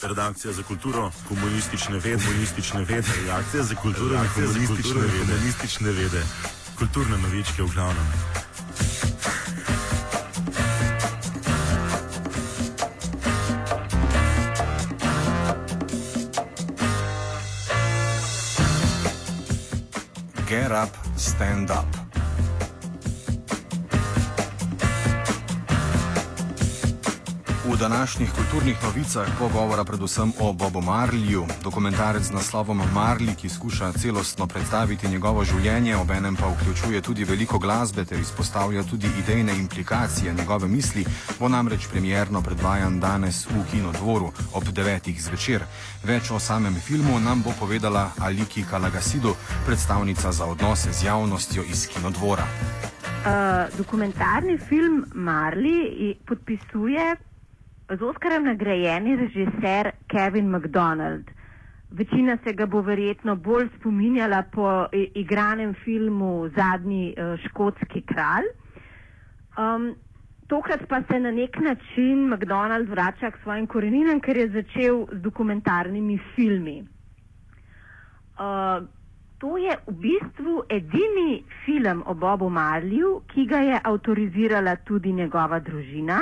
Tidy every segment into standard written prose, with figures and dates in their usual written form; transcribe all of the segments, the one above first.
Redakcija za kulturo, komunistične vede, redakcija za kulturo in komunistične vede, kulturne novičke v glavnem. Get up, stand up. V današnjih kulturnih novicah bo govora predvsem o Bobu Marleyju. Dokumentarec z naslovom Marley, ki skuša celostno predstaviti njegovo življenje, obenem pa vključuje tudi veliko glasbe ter izpostavlja tudi idejne implikacije njegove misli, bo namreč premierno predvajan danes v Kinodvoru ob 9. zvečer. Več o samem filmu nam bo povedala Aliki Kalagasidu, predstavnica za odnose z javnostjo iz Kinodvora. Dokumentarni film Marley podpisuje z Oskarjem nagrajeni režiser Kevin Macdonald. Večina se ga bo verjetno bolj spominjala po igranem filmu Zadnji škotski kralj. Tokrat pa se na nek način Macdonald vrača k svojim koreninam, ker je začel z dokumentarnimi filmi. To je v bistvu edini film o Bobu Marleyju, ki ga je avtorizirala tudi njegova družina.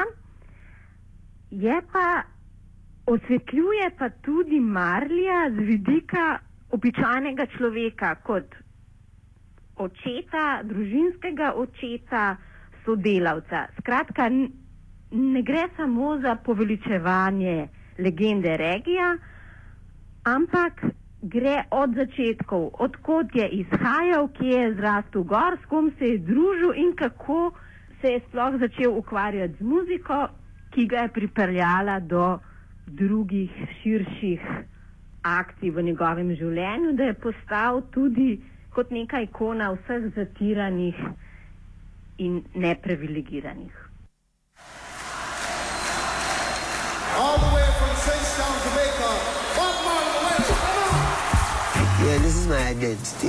Osvetljuje pa tudi Marleyja z vidika običajnega človeka, kot očeta, družinskega očeta, sodelavca. Skratka, ne gre samo za poveličevanje legende regija, ampak gre od začetkov, odkot je izhajal, kje je zrastel gor, s kom se je družil in kako se je sploh začel ukvarjati z muziko, ki ga je pripeljala do drugih širših akcij v njegovem življenju, da je postal tudi kot neka ikona vseh zatiranih in neprivilegiranih. All the way from Trenchtown, Jamaica, Bob Marley, come on! Yeah, this is my identity.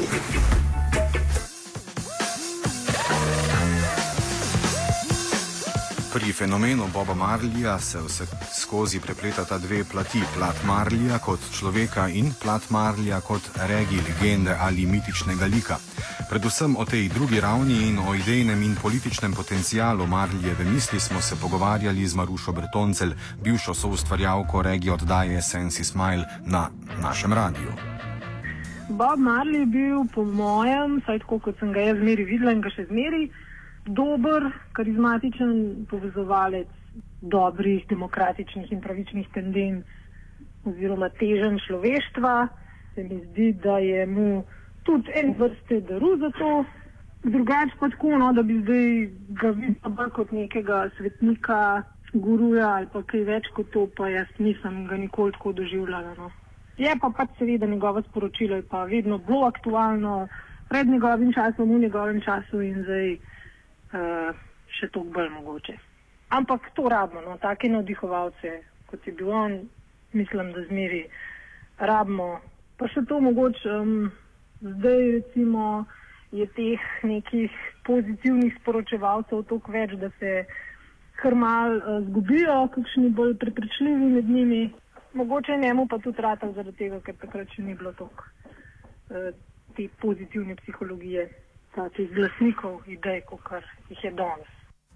Pri fenomenu Boba Marleyja se skozi prepletata dve plati, plat Marleyja kot človeka in plat Marleyja kot reggae legende ali mitičnega lika. Predvsem o tej drugi ravni in o idejnem in političnem potencialu Marleyjeve misli smo se pogovarjali z Marušo Bertoncelj, bivšo soustvarjalko reggae oddaje Sensi Smile na našem radiju. Bob Marley je bil po mojem, saj tako kot sem ga jaz zmeri videla in ga še zmeri, dober, karizmatičen povezovalec dobrih, demokratičnih in pravičnih tendenc oziroma teženj človeštva. Se mi zdi, da je mu tudi en vrste daru za to. Drugače pa tako, da bi zdaj ga videla bolj kot nekega svetnika, guruja ali pa kaj več kot to, pa jaz nisem ga nikoli tako doživljala. No. Je pa pač seveda njegovo sporočilo je pa vedno bolj aktualno pred njegovim časom, v njegovem času in zdaj še toliko bolj mogoče. Ampak to rabimo, no, take navdihovalce, kot je bil on, mislim, da zmeri rabimo. Pa še to mogoče, zdaj recimo je teh nekih pozitivnih sporočevalcev toliko več, da se kar mal zgubijo, kakšni bolj prepričljivi med njimi. Mogoče njemu pa tudi ratal zaradi tega, ker takrat še ni bilo toliko te pozitivne psihologije. Tih glasnikov idej, kakor jih je danes.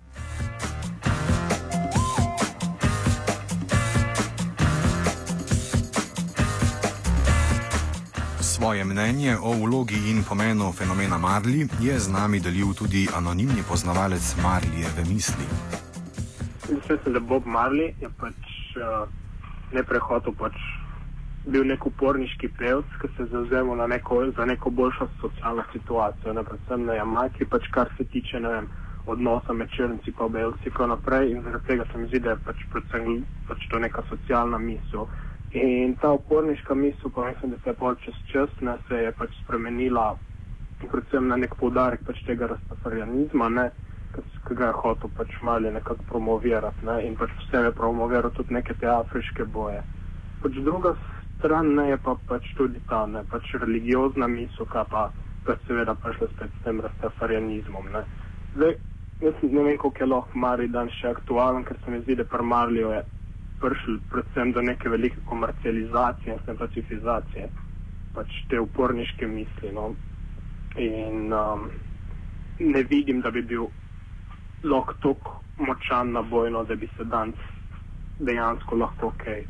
Svoje mnenje o vlogi in pomenu fenomena Marley je z nami delil tudi anonimni poznavalec Marleyjeve misli. Mislim, da Bob Marley je neprehotel bil nek uporniški pevc, ki se je zavzemal za neko boljšo socialno situacijo, predvsem na Jamajki, kar se tiče odnosa med črnci pa belci in naprej, in zaradi tega se mi zdi, da je predvsem to neka socialna misel. In ta uporniška misel, pa mislim, da se je čez čas se je spremenila predvsem na nek poudarek tega rastafarianizma, ki ga je hotel Marley nekako promovirati, in vsem je promoviral tudi neke te afriške boje. Druga stran je pa tudi ta religiozna misel, ki pa seveda prišla spet s tem rastafarianizmom. Zdaj, jaz ne vem, koliko je lahko Marley dan še aktualen, ker se mi zdi, da pri Marleyju je prišli predvsem do neke velike komercializacije in pacifizacije pač te uporniške misli. No. In ne vidim, da bi bil lahko toliko močan nabojno, da bi se danes dejansko lahko kaj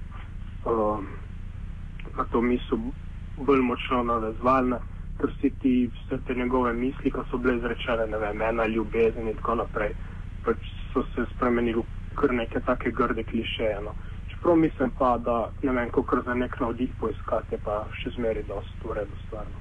na to misel bolj močno navezvalna, ker vse te njegove misli, ko so bile izrečene, ne vem, ena ljubezen in tako naprej, pač so se spremenili kar neke take grde klišeje. No. Čeprav mislim pa, da ne vem, kakor za nek navdih poiskati, je pa še zmeri dosti v redu stvarno.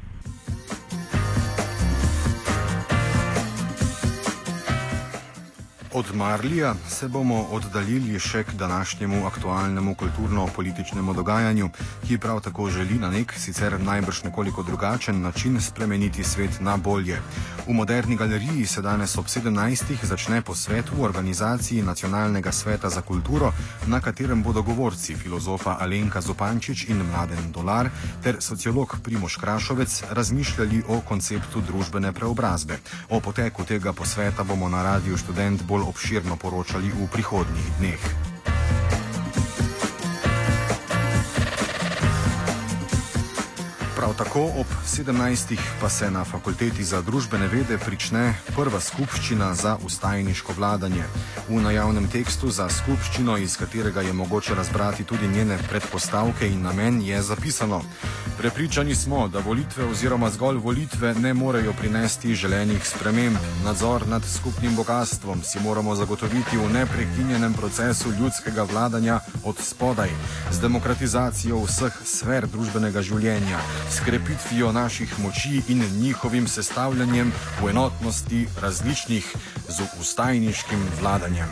Od Marlija se bomo oddaljili še k današnjemu aktualnemu kulturno-političnemu dogajanju, ki prav tako želi na nek, sicer najbrž nekoliko drugačen način spremeniti svet na bolje. V Moderni galeriji se danes ob 17. začne posvet v organizaciji Nacionalnega sveta za kulturo, na katerem bodo govorci filozofa Alenka Zupančič in Mladen Dolar ter sociolog Primož Krašovec razmišljali o konceptu družbene preobrazbe. O poteku tega posveta bomo na Radiu Študent bolj obširno poročali v prihodnjih dneh. Prav tako ob 17. pa se na Fakulteti za družbene vede prične prva skupščina za vstajniško vladanje. V najavnem tekstu za skupščino, iz katerega je mogoče razbrati tudi njene predpostavke in namen, je zapisano: prepričani smo, da volitve oziroma zgolj volitve ne morejo prinesti želenih sprememb. Nadzor nad skupnim bogastvom si moramo zagotoviti v neprekinjenem procesu ljudskega vladanja od spodaj, z demokratizacijo vseh sfer družbenega življenja, s krepitvijo naših moči in njihovim sestavljanjem v enotnosti različnih z vstajniškim vladanjem.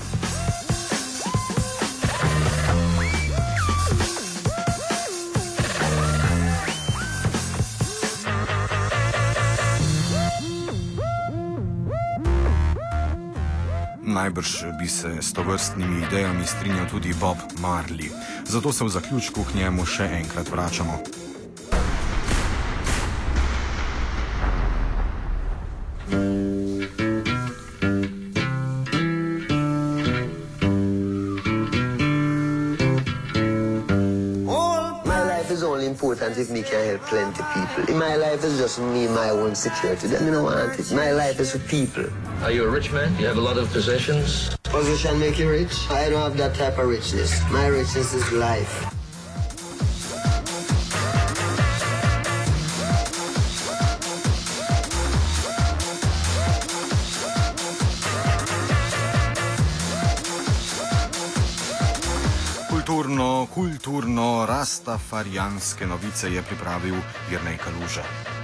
Najbrž bi se s tovrstnimi idejami strinjal tudi Bob Marley. Zato se v zaključku k njemu še enkrat vračamo. If me can help plenty people. In my life is just me, my own security. Then me no want it. My life is for people. Are you a rich man? You have a lot of possessions? Position make you rich? I don't have that type of richness. My richness is life. Kulturno, rastafarijanske novice je pripravil Jernej Kaluža.